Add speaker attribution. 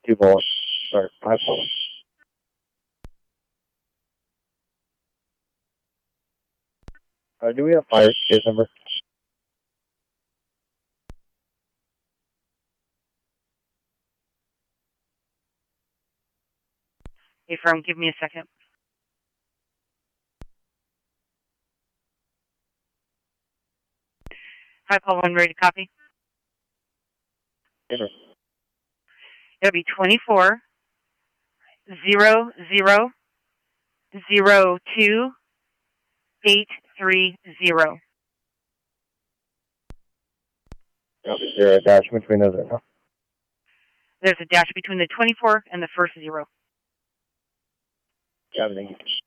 Speaker 1: 2 bullets. Sorry, 5 bullets. Do we have fire case number?
Speaker 2: Hey, firm, give me a second. Hi, Paul 1, ready to copy?
Speaker 1: Yes, sir.
Speaker 2: It'll be 24 0 0 0 2 8 3 0.
Speaker 1: Is there a dash between those? No?
Speaker 2: There's a dash between the 24 and the first 0.
Speaker 1: Yeah, thank you.